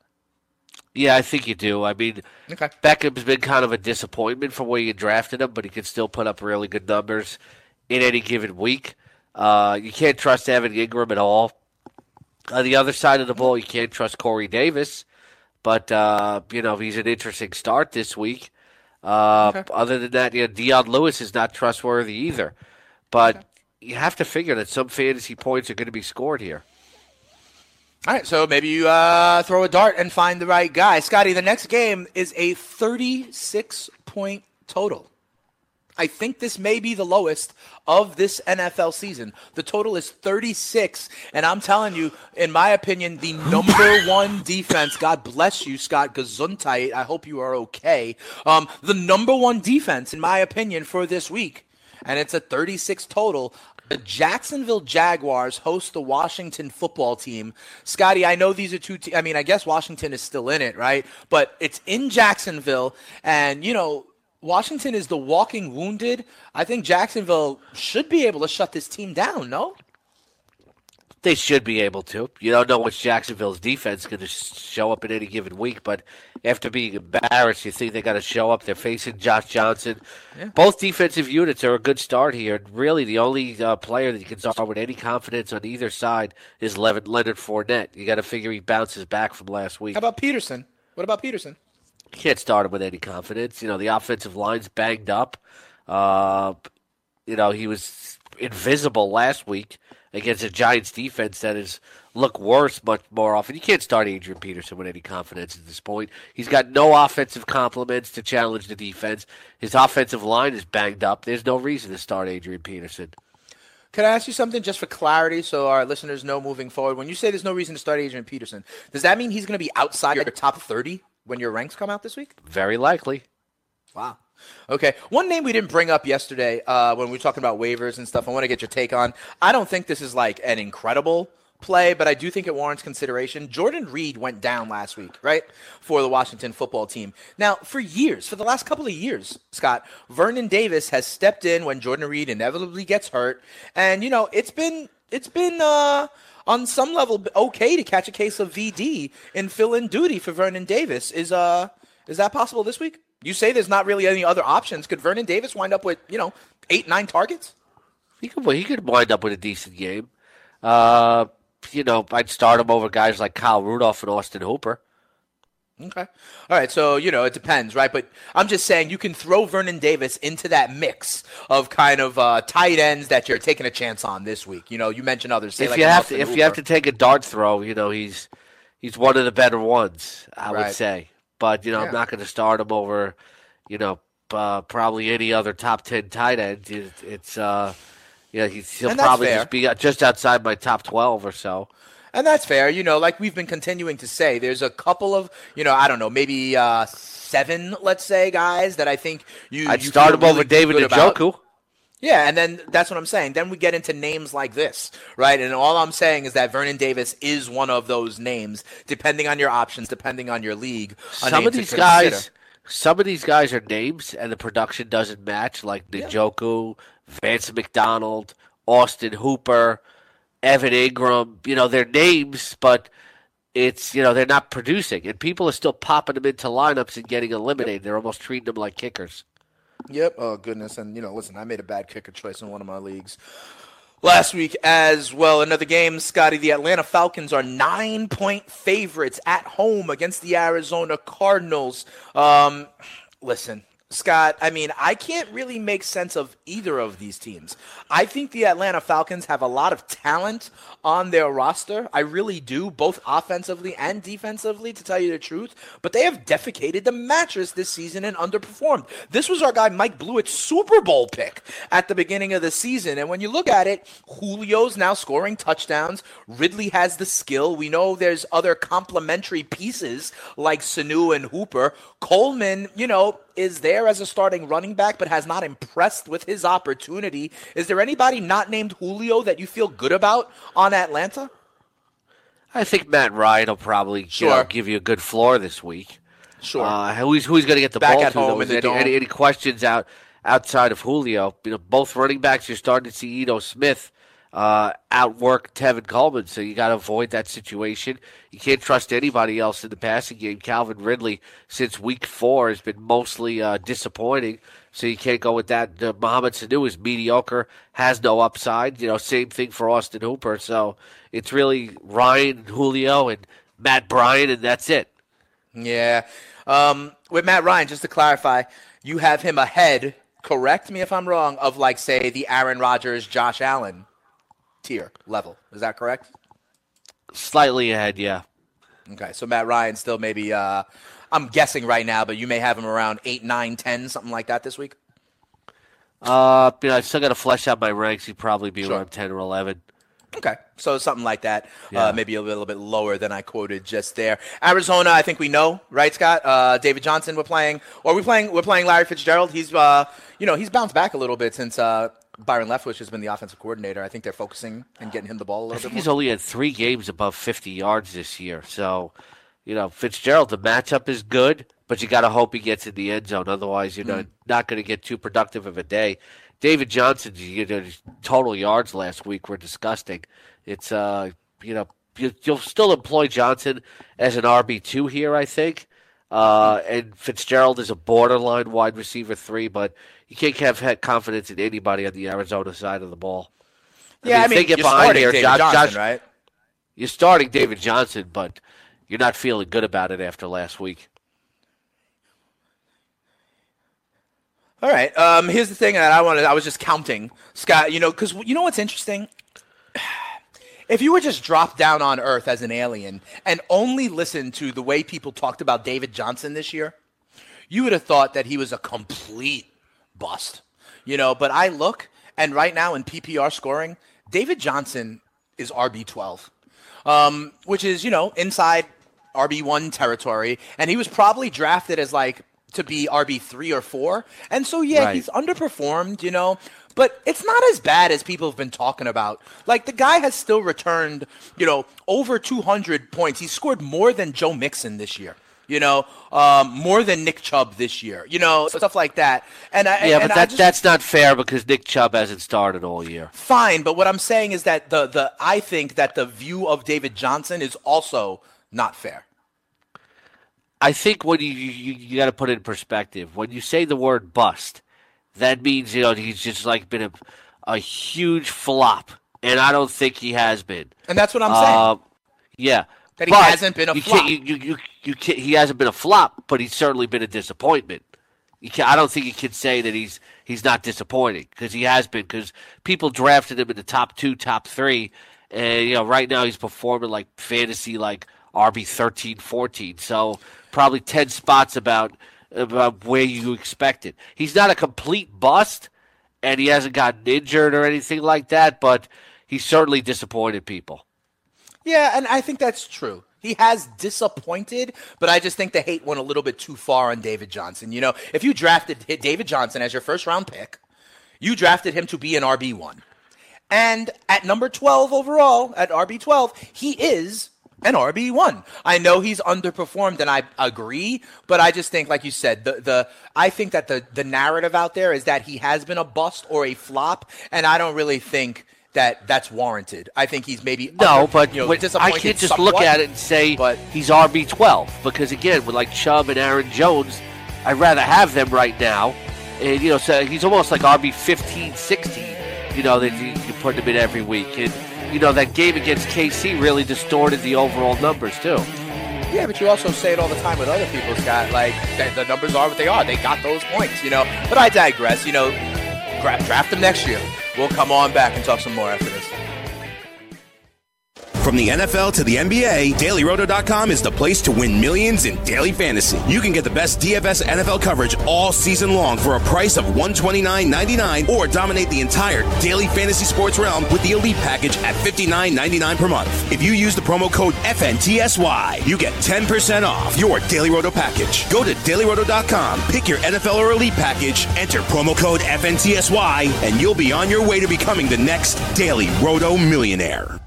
Yeah, I think you do. I mean, Okay. Beckham's been kind of a disappointment from where you drafted him, but he can still put up really good numbers in any given week. Uh, you can't trust Evan Ingram at all. On the other side of the ball, you can't trust Corey Davis, but uh, you know he's an interesting start this week. Uh, Okay. Other than that, you know, Deion Lewis is not trustworthy either. But you have to figure that some fantasy points are going to be scored here. All right, so maybe you uh, throw a dart and find the right guy. Scotty, the next game is a thirty-six point total. I think this may be the lowest of this N F L season. The total is thirty-six, and I'm telling you, in my opinion, the number one defense, God bless you, Scott Gesundheit, I hope you are okay, um, the number one defense, in my opinion, for this week, and it's a thirty-six total. The Jacksonville Jaguars host the Washington football team. Scotty, I know these are two te- I mean, I guess Washington is still in it, right? But it's in Jacksonville, and, you know, Washington is the walking wounded. I think Jacksonville should be able to shut this team down, no? They should be able to. You don't know which Jacksonville's defense is going to show up in any given week, but after being embarrassed, you think they got to show up. They're facing Josh Johnson. Yeah. Both defensive units are a good start here. Really, the only uh, player that you can start with any confidence on either side is Leonard Fournette. You got to figure he bounces back from last week. How about Peterson? What about Peterson? You can't start him with any confidence. You know, the offensive line's banged up. Uh, you know, he was invisible last week against a Giants defense that has looked worse much more often. You can't start Adrian Peterson with any confidence at this point. He's got no offensive compliments to challenge the defense. His offensive line is banged up. There's no reason to start Adrian Peterson. Can I ask you something just for clarity so our listeners know moving forward? When you say there's no reason to start Adrian Peterson, does that mean he's going to be outside your top thirty when your ranks come out this week? Very likely. Wow. Okay. One name we didn't bring up yesterday uh, when we were talking about waivers and stuff, I want to get your take on. I don't think this is like an incredible play, but I do think it warrants consideration. Jordan Reed went down last week, right, for the Washington football team. Now, for years, for the last couple of years, Scott, Vernon Davis has stepped in when Jordan Reed inevitably gets hurt. And, you know, it's been, it's been uh, on some level okay to catch a case of V D and fill in duty for Vernon Davis. Is, uh, is that possible this week? You say there's not really any other options. Could Vernon Davis wind up with, you know, eight, nine targets? He could, he could wind up with a decent game. Uh, you know, I'd start him over guys like Kyle Rudolph and Austin Hooper. Okay. All right. So, you know, it depends, right? But I'm just saying you can throw Vernon Davis into that mix of kind of uh, tight ends that you're taking a chance on this week. You know, you mentioned others. Say if like you have Austin to, if Hooper. you have to take a dart throw, you know, he's he's one of the better ones, I Right. would say. But, you know, Yeah. I'm not going to start him over, you know, uh, probably any other top ten tight end. It, it's, uh, yeah, he's, he'll And that's probably fair. just be just outside my top twelve or so. And that's fair. You know, like we've been continuing to say, there's a couple of, you know, I don't know, maybe uh, seven, let's say, guys that I think you I'd you start feel him over really David good about. Njoku. Yeah, and then that's what I'm saying. Then we get into names like this, right? And all I'm saying is that Vernon Davis is one of those names, depending on your options, depending on your league. a Some name of to these consider. guys, some of these guys are names, and the production doesn't match. Like Njoku, Vance McDonald, Austin Hooper, Evan Ingram. You know, they're names, but it's, you know, they're not producing, and people are still popping them into lineups and getting eliminated. They're almost treating them like kickers. Yep. Oh, goodness. And, you know, listen, I made a bad kicker choice in one of my leagues last week as well. Another game, Scotty, the Atlanta Falcons are nine-point favorites at home against the Arizona Cardinals. Um, listen, Scott, I mean, I can't really make sense of either of these teams. I think the Atlanta Falcons have a lot of talent on their roster. I really do, both offensively and defensively, to tell you the truth. But they have defecated the mattress this season and underperformed. This was our guy Mike Blewett's Super Bowl pick at the beginning of the season. And when you look at it, Julio's now scoring touchdowns. Ridley has the skill. We know there's other complementary pieces like Sanu and Hooper. Coleman, you know, is there as a starting running back, but has not impressed with his opportunity. Is there anybody not named Julio that you feel good about on Atlanta? I think Matt Ryan will probably Sure. you know, give you a good floor this week. Sure. Uh, who's who's going to get the Back ball at to? home Though? in Is the there any, dome. any, any questions out outside of Julio? You know, both running backs. You're starting to see Ito Smith uh, outwork Tevin Coleman, so you got to avoid that situation. You can't trust anybody else in the passing game. Calvin Ridley, since week four, has been mostly uh, disappointing, so you can't go with that. Uh, Mohamed Sanu is mediocre, has no upside. You know, same thing for Austin Hooper. So it's really Ryan, Julio, and Matt Bryan, and that's it. Yeah. Um, with Matt Ryan, just to clarify, you have him ahead, correct me if I'm wrong, of like, say, the Aaron Rodgers, Josh Allen tier level. Is that correct? Slightly ahead, yeah. Okay, so Matt Ryan still maybe, uh, I'm guessing right now, but you may have him around eight, nine, ten, something like that this week? Uh, you know, I still got to flesh out my ranks. He'd probably be Sure. around ten or eleven. Okay, so something like that, Yeah. uh, maybe a little bit lower than I quoted just there. Arizona, I think we know, right, Scott? Uh, David Johnson, we're playing, or we playing, we're playing Larry Fitzgerald. He's, uh, you know, he's bounced back a little bit since uh, Byron Leftwich has been the offensive coordinator. I think they're focusing and getting him the ball a I little think bit he's more. only had three games above fifty yards this year. So, you know, Fitzgerald, the matchup is good, but you got to hope he gets in the end zone. Otherwise, you're Hmm. not, not going to get too productive of a day. David Johnson's you know, his total yards last week were disgusting. It's, uh, you know, you, you'll still employ Johnson as an R B two here, I think. Uh, and Fitzgerald is a borderline wide receiver three, but you can't have had confidence in anybody on the Arizona side of the ball. Yeah, I if mean, they get you're behind starting here, David Josh- Johnson, Josh- right? You're starting David Johnson, but you're not feeling good about it after last week. All right. Um, here's the thing that I wanted. I was just counting, Scott. You know, because you know what's interesting, if you were just dropped down on Earth as an alien and only listened to the way people talked about David Johnson this year, you would have thought that he was a complete bust. You know, but I look, and right now in P P R scoring, David Johnson is R B twelve, um, which is, you know, inside R B one territory. And he was probably drafted as like to be R B three or four. And so, yeah, right. he's underperformed, you know, but it's not as bad as people have been talking about. Like, the guy has still returned, you know, over two hundred points. He scored more than Joe Mixon this year. You know, um, more than Nick Chubb this year, you know, stuff like that. And I, yeah, and but that, just, that's not fair because Nick Chubb hasn't started all year. Fine, but what I'm saying is that the, the I think that the view of David Johnson is also not fair. I think when you you, you got to put it in perspective. When you say the word bust, that means, you know, he's just like been a, a huge flop, and I don't think he has been. And that's what I'm saying. Uh, yeah. That he but hasn't been a you flop. Can't, you, you, you, you can't, he hasn't been a flop, but he's certainly been a disappointment. You can't, I don't think you can say that he's he's not disappointing because he has been. Because people drafted him in the top two, top three, and you know right now he's performing like fantasy, like R B thirteen, fourteen. So probably ten spots about about where you expected. He's not a complete bust, and he hasn't gotten injured or anything like that. But he's certainly disappointed people. Yeah, and I think that's true. He has disappointed, but I just think the hate went a little bit too far on David Johnson. You know, if you drafted David Johnson as your first-round pick, you drafted him to be an R B one. And at number twelve overall, at R B twelve, he is an R B one. I know he's underperformed, and I agree, but I just think, like you said, the the I think that the, the narrative out there is that he has been a bust or a flop, and I don't really think that that's warranted. I think he's maybe no, under, but you know, I can't just somewhat, look at it and say but, he's R B twelve because again, with like Chubb and Aaron Jones, I'd rather have them right now, and you know, so he's almost like R B fifteen, sixteen. You know that you, you put him in every week, and you know that game against K C really distorted the overall numbers too. Yeah, but you also say it all the time with other people, Scott. Like the, the numbers are what they are. They got those points, you know. But I digress. You know, gra- draft them next year. We'll come on back and talk some more after this. From the N F L to the N B A, Daily Roto dot com is the place to win millions in daily fantasy. You can get the best D F S N F L coverage all season long for a price of one hundred twenty-nine ninety-nine, or dominate the entire daily fantasy sports realm with the Elite package at fifty-nine ninety-nine per month. If you use the promo code F N T S Y, you get ten percent off your Daily Roto package. Go to Daily Roto dot com, pick your N F L or Elite package, enter promo code F N T S Y, and you'll be on your way to becoming the next Daily Roto millionaire.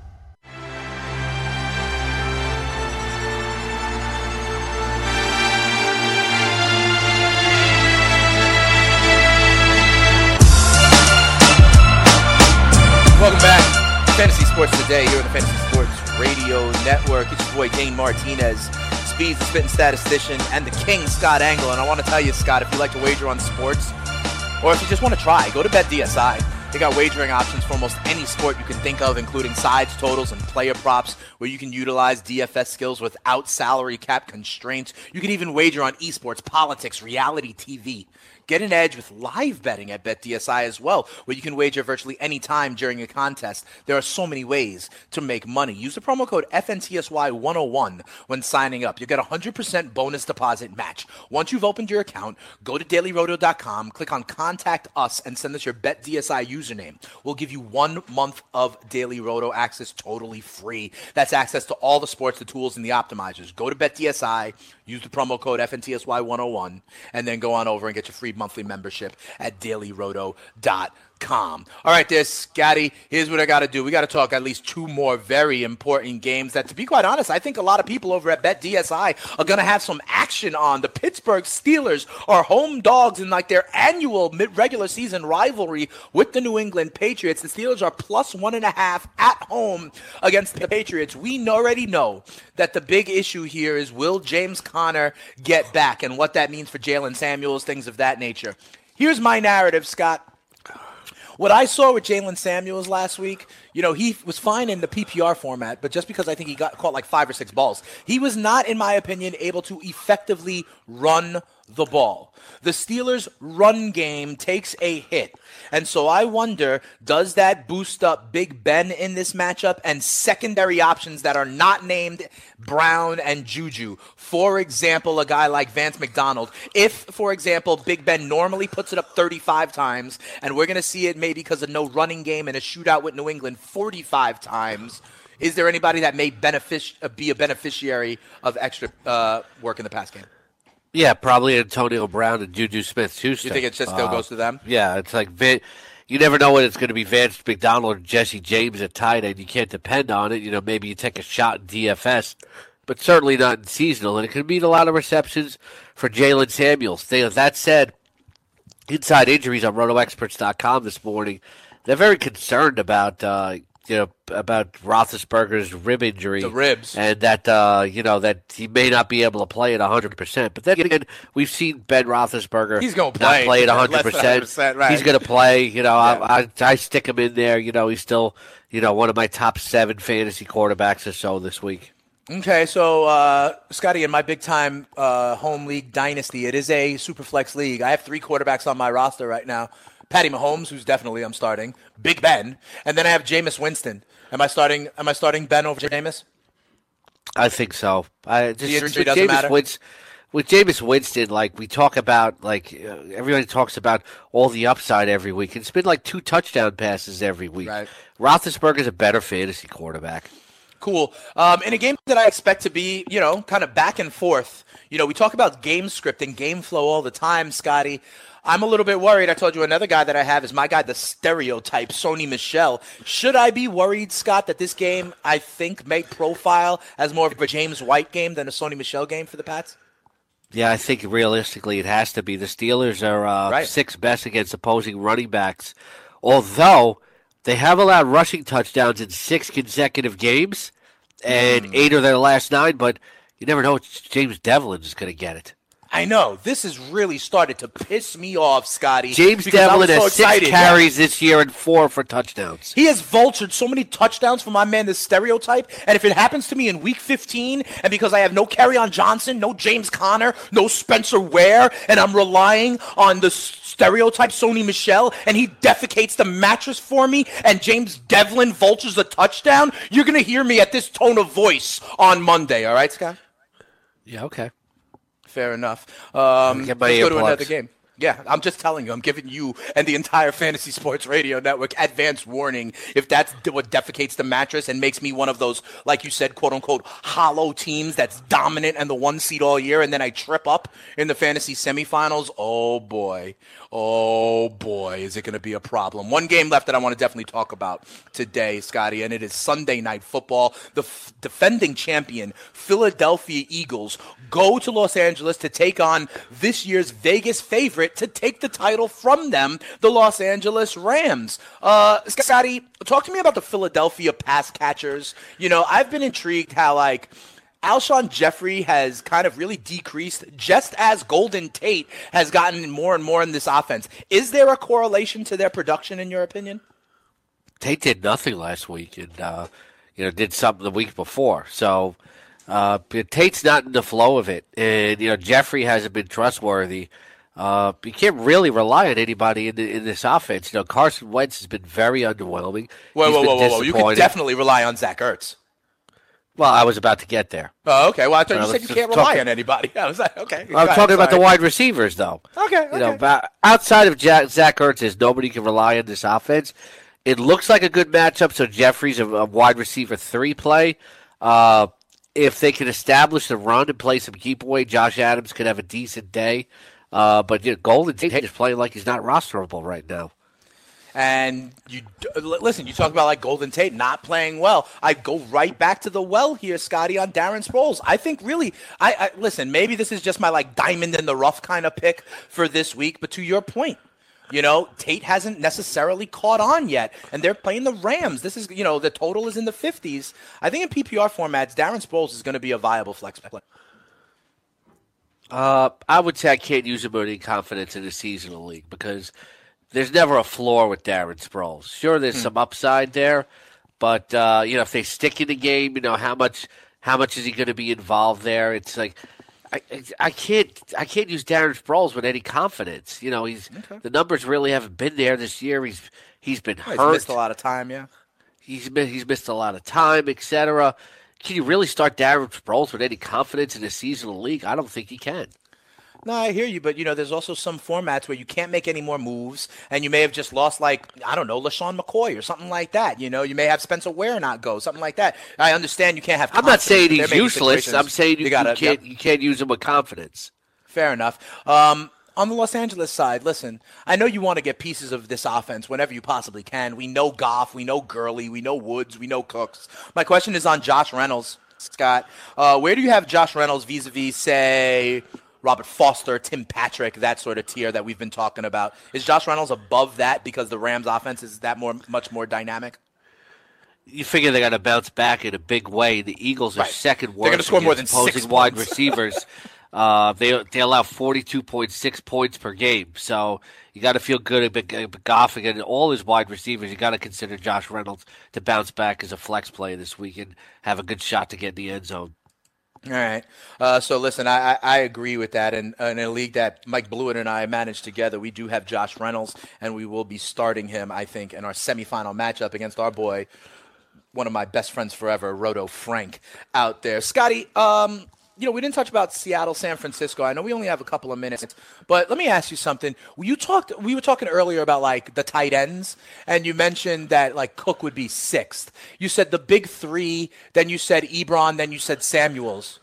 Welcome back. Fantasy Sports Today here on the Fantasy Sports Radio Network. It's your boy Dane Martinez, Speeds, the Spitting Statistician, and the King, Scott Angle. And I want to tell you, Scott, if you like to wager on sports, or if you just want to try, go to BetDSI. They got wagering options for almost any sport you can think of, including sides, totals, and player props, where you can utilize D F S skills without salary cap constraints. You can even wager on esports, politics, reality T V. Get an edge with live betting at BetDSI as well, where you can wager virtually any time during a contest. There are so many ways to make money. Use the promo code F N T S Y one oh one when signing up. You get a one hundred percent bonus deposit match. Once you've opened your account, go to Daily Roto dot com, click on Contact Us, and send us your BetDSI username. We'll give you one month of Daily Roto access totally free. That's access to all the sports, the tools, and the optimizers. Go to BetDSI, use the promo code F N T S Y one oh one, and then go on over and get your free monthly membership at Daily Roto dot com. All right, there, Scotty. Here's what I got to do. We got to talk at least two more very important games that, to be quite honest, I think a lot of people over at BetDSI are going to have some action on. The Pittsburgh Steelers are home dogs in like their annual mid-regular season rivalry with the New England Patriots. The Steelers are plus one and a half at home against the Patriots. We already know that the big issue here is, will James Conner get back, and what that means for Jalen Samuels, things of that nature. Here's my narrative, Scott. What I saw with Jalen Samuels last week, you know, he was fine in the P P R format, but just because I think he got caught like five or six balls, he was not, in my opinion, able to effectively run the ball. The Steelers' run game takes a hit. And so I wonder, does that boost up Big Ben in this matchup and secondary options that are not named Brown and Juju? For example, a guy like Vance McDonald. If, for example, Big Ben normally puts it up thirty-five times, and we're going to see it maybe because of no running game and a shootout with New England forty-five times, is there anybody that may benefic- be a beneficiary of extra uh, work in the pass game? Yeah, probably Antonio Brown and Juju Smith-Schuster. You think it just still uh, goes to them? Yeah, it's like Vin- you never know when it's going to be Vance McDonald or Jesse James at tight end. You can't depend on it. You know, maybe you take a shot in D F S, but certainly not in seasonal. And it could mean a lot of receptions for Jalen Samuels. That said, inside injuries on roto experts dot com this morning, they're very concerned about uh, you know about Roethlisberger's rib injury, the ribs, and that uh, you know that he may not be able to play at one hundred percent. But then again, we've seen Ben Roethlisberger he's going to not play, play at one hundred percent. Right. He's going to play. You know, yeah. I, I I stick him in there. You know, he's still you know one of my top seven fantasy quarterbacks or so this week. Okay, so uh, Scotty, in my big-time uh, home league dynasty, it is a Superflex league. I have three quarterbacks on my roster right now. Patty Mahomes, who's definitely I'm starting. Big Ben, and then I have Jameis Winston. Am I starting? Am I starting Ben over Jameis? I think so. I just the injury with doesn't Jameis matter. Winston, with Jameis Winston, like we talk about, like uh, everybody talks about all the upside every week. It's been like two touchdown passes every week. Right. Roethlisberger's a better fantasy quarterback. Cool. Um, in a game that I expect to be, you know, kind of back and forth. You know, we talk about game script and game flow all the time, Scotty. I'm a little bit worried. I told you another guy that I have is my guy, the stereotype, Sony Michel. Should I be worried, Scott, that this game, I think, may profile as more of a James White game than a Sony Michel game for the Pats? Yeah, I think realistically it has to be. The Steelers are uh, right. sixth best against opposing running backs, although they have allowed rushing touchdowns in six consecutive games, and mm. eight of their last nine, but you never know if James Devlin is going to get it. I know. This has really started to piss me off, Scotty. James Devlin so has excited. six carries yeah. this year and four for touchdowns. He has vultured so many touchdowns for my man, the stereotype. And if it happens to me in week fifteen, and because I have no Kerryon Johnson, no James Conner, no Spencer Ware, and I'm relying on the stereotype Sony Michel, and he defecates the mattress for me, and James Devlin vultures a touchdown, you're going to hear me at this tone of voice on Monday. All right, Scott? Yeah, okay. Fair enough. Um, let's go to plugs. another game. Yeah, I'm just telling you. I'm giving you and the entire Fantasy Sports Radio Network advance warning if that's what defecates the mattress and makes me one of those, like you said, quote-unquote, hollow teams that's dominant and the one seed all year, and then I trip up in the fantasy semifinals. Oh, boy. Oh, boy, is it going to be a problem. One game left that I want to definitely talk about today, Scotty, and it is Sunday Night Football. The f- defending champion, Philadelphia Eagles, go to Los Angeles to take on this year's Vegas favorite to take the title from them, the Los Angeles Rams. Uh, Scotty, talk to me about the Philadelphia pass catchers. You know, I've been intrigued how, like, Alshon Jeffrey has kind of really decreased, just as Golden Tate has gotten more and more in this offense. Is there a correlation to their production, in your opinion? Tate did nothing last week and, uh, you know, did something the week before. So uh, Tate's not in the flow of it. And, you know, Jeffrey hasn't been trustworthy. Uh, you can't really rely on anybody in, the, in this offense. You know, Carson Wentz has been very underwhelming. Whoa, He's whoa, been whoa, whoa, whoa. You can definitely rely on Zach Ertz. Well, I was about to get there. Oh, okay. Well, I thought uh, you said you can't talk- rely on anybody. I was like, okay. I'm talking sorry. about the wide receivers, though. Okay, okay. You know, but outside of Jack, Zach Ertz, is nobody can rely on this offense. It looks like a good matchup, so Jeffrey's a, a wide receiver three play. Uh, if they can establish the run and play some keep away, Josh Adams could have a decent day. Uh, but you know, Golden Tate is playing like he's not rosterable right now. And you listen, you talk about like Golden Tate not playing well. I go right back to the well here, Scotty, on Darren Sproles. I think really, I, I listen, maybe this is just my like diamond in the rough kind of pick for this week. But to your point, you know, Tate hasn't necessarily caught on yet, and they're playing the Rams. This is, you know, the total is in the fifties. I think in P P R formats, Darren Sproles is going to be a viable flex play. Uh, I would say I can't use him with any confidence in a seasonal league because there's never a floor with Darren Sproles. Sure, there's hmm. some upside there, But uh, you know, if they stick in the game, you know how much how much is he going to be involved there? It's like I, I can't I can't use Darren Sproles with any confidence. You know, he's okay. The numbers really haven't been there this year. He's he's been oh, hurt. He's missed a lot of time. Yeah, he's he's missed a lot of time, et cetera. Can you really start Darren Sproles with any confidence in a seasonal league? I don't think he can. No, I hear you, but, you know, there's also some formats where you can't make any more moves, and you may have just lost, like, I don't know, LaShawn McCoy or something like that. You know, you may have Spencer Ware not go, something like that. I understand you can't have I'm not saying he's useless. I'm saying you, you, gotta, you, can't, yep. you can't use him with confidence. Fair enough. Um, on the Los Angeles side, listen, I know you want to get pieces of this offense whenever you possibly can. We know Goff, we know Gurley, we know Woods, we know Cooks. My question is on Josh Reynolds, Scott. Uh, where do you have Josh Reynolds vis-a-vis, say, Robert Foster, Tim Patrick, that sort of tier that we've been talking about? Is Josh Reynolds above that because the Rams' offense is that more, much more dynamic? You figure they got to bounce back in a big way. The Eagles are right. second worst. They're going to score more than opposing six wide points. receivers. Uh, they they allow forty-two point six points per game. So you got to feel good about Goff and all his wide receivers. You got to consider Josh Reynolds to bounce back as a flex play this week and have a good shot to get in the end zone. All right. Uh, so, listen, I, I agree with that. And uh, in a league that Mike Blewett and I manage together, we do have Josh Reynolds, and we will be starting him, I think, in our semifinal matchup against our boy, one of my best friends forever, Roto Frank, out there. Scotty, um, you know, we didn't touch about Seattle, San Francisco. I know we only have a couple of minutes, but let me ask you something. You talked, we were talking earlier about, like, the tight ends, and you mentioned that, like, Cook would be sixth. You said the big three, then you said Ebron, then you said Samuels.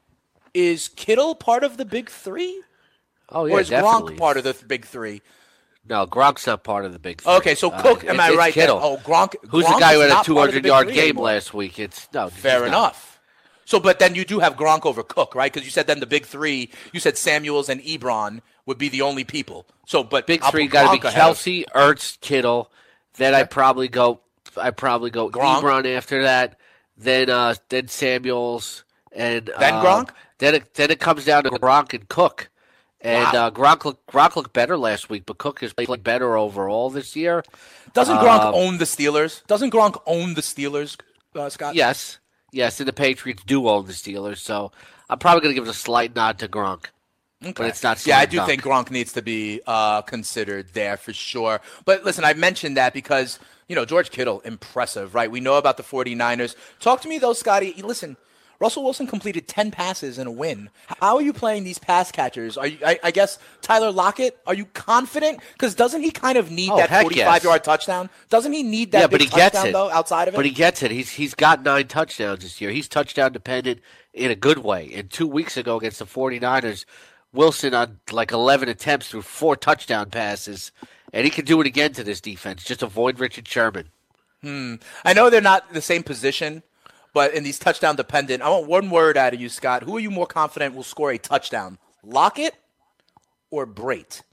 Is Kittle part of the big three? Oh, yeah, Or is definitely. Gronk part of the th- big three? No, Gronk's not part of the big three. Okay, so Cook, uh, am I it's right? Kittle. That, oh, Gronk. Who's Gronk the guy who is had a not two part of the hundred big yard three game anymore. last week? It's no. Fair enough. So, but then you do have Gronk over Cook, right? Because you said then the big three, you said Samuels and Ebron would be the only people. So, but Big I'll three put got to Gronk be ahead Kelsey, Ertz, Kittle. Then Okay. I probably go. I probably go Gronk. Ebron after that. Then uh, then Samuels and Then uh, Gronk? Then it then it comes down to Gronk and Cook. And Wow. uh, Gronk looked Gronk looked better last week, but Cook has played better overall this year. Doesn't Gronk Uh, own the Steelers? Doesn't Gronk own the Steelers, uh, Scott? Yes, yes, and the Patriots do own the Steelers, so I'm probably going to give it a slight nod to Gronk. Okay. But it's not Yeah, I slam do dunk. think Gronk needs to be uh, considered there for sure. But listen, I mentioned that because, you know, George Kittle, impressive, right? We know about the 49ers. Talk to me, though, Scotty. Listen, Russell Wilson completed ten passes in a win. How are you playing these pass catchers? Are you, I, I guess, Tyler Lockett, are you confident? Because doesn't he kind of need Oh, that heck forty-five-yard yes. touchdown? Doesn't he need that yeah, big but he touchdown, gets it. though, outside of it? But he gets it. He's he's got nine touchdowns this year. He's touchdown dependent in a good way. And two weeks ago against the 49ers, Wilson on like eleven attempts threw four touchdown passes, and he can do it again to this defense. Just avoid Richard Sherman. Hmm. I know they're not the same position, but in these touchdown dependent, I want one word out of you, Scott. Who are you more confident will score a touchdown? Lockett or Brait?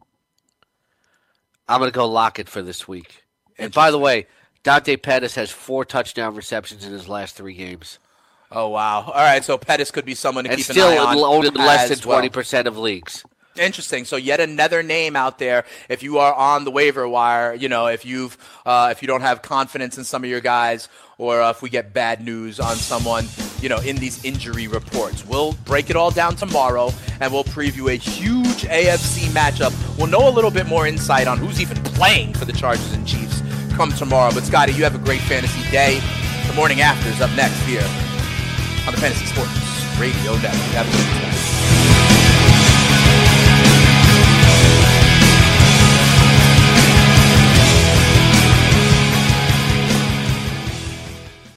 I'm going to go Lockett for this week. And by the way, Dante Pettis has four touchdown receptions in his last three games. Oh, wow. All right, so Pettis could be someone to And keep still an eye on. only less than as well. twenty percent of leagues. Interesting. So yet another name out there. If you are on the waiver wire, you know, if you've, uh, if you don't have confidence in some of your guys, or uh, if we get bad news on someone, you know, in these injury reports, we'll break it all down tomorrow, and we'll preview a huge A F C matchup. We'll know a little bit more insight on who's even playing for the Chargers and Chiefs come tomorrow. But Scotty, you have a great fantasy day. The morning after is up next here on the Fantasy Sports Radio Network. Have a good day.